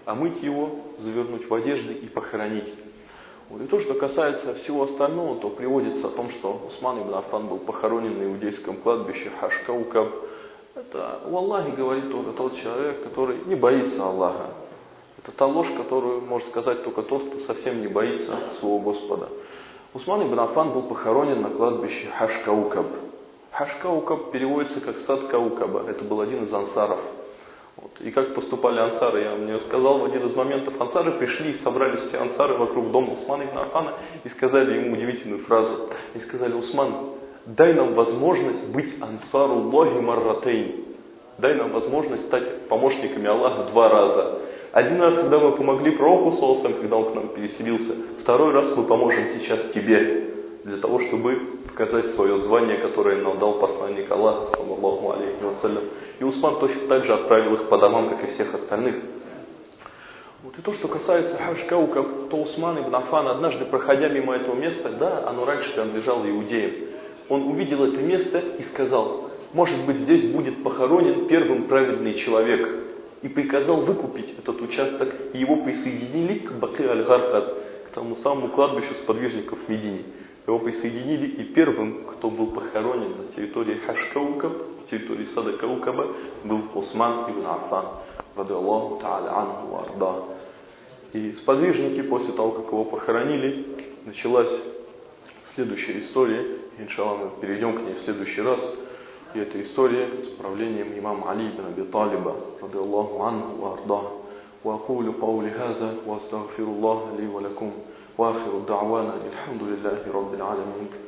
омыть его, завернуть в одежды и похоронить. Вот. И то, что касается всего остального, то приводится о том, что Усман ибн Аффан был похоронен на иудейском кладбище Хаш-Каукаб. Это у Аллахе говорит только тот человек, который не боится Аллаха. Это та ложь, которую может сказать только тот, кто совсем не боится своего Господа. Усман ибн Аффан был похоронен на кладбище Хаш-Каукаб. Хаш-Каукаб переводится как сад Каукаба. Это был один из ансаров. Вот. И как поступали ансары, я вам не сказал, в один из моментов ансары пришли и собрались все ансары вокруг дома Усмана ибн Аффана и сказали ему удивительную фразу. Они сказали: Усман, дай нам возможность быть ансаруллахи марратейн. Дай нам возможность стать помощниками Аллаха 2 раза. Один раз, когда мы помогли пророку, саллаллаху, когда он к нам переселился. 2-й раз мы поможем сейчас тебе. Для того, чтобы показать свое звание, которое нам дал посланник Аллаха, саллаллаху алейхи вассалям. И Усман точно так же отправил их по домам, как и всех остальных. Вот. И то, что касается Хаш-Каукаб, то Усман ибн Аффан, однажды проходя мимо этого места, да, оно раньше принадлежало иудеям, он увидел это место и сказал: может быть, здесь будет похоронен первым праведный человек. И приказал выкупить этот участок, и его присоединили к Баки аль-Гаркад, к тому самому кладбищу сподвижников в Медине. Его присоединили, и первым, кто был похоронен на территории Хаш-Каукаб, на территории сада Каукаба, был Усман ибн Аффан, ради Аллаху та'аля анху ва арда. И сподвижники, после того, как его похоронили, началась следующая история. Иншаллах, мы перейдем к ней в следующий раз. И эта история с правлением имама Али ибн Аби Талиба, ради Аллаху анху ва арда. وأقول قولي هذا وأستغفر الله لي ولكم وآخر دعوانا الحمد لله رب العالمين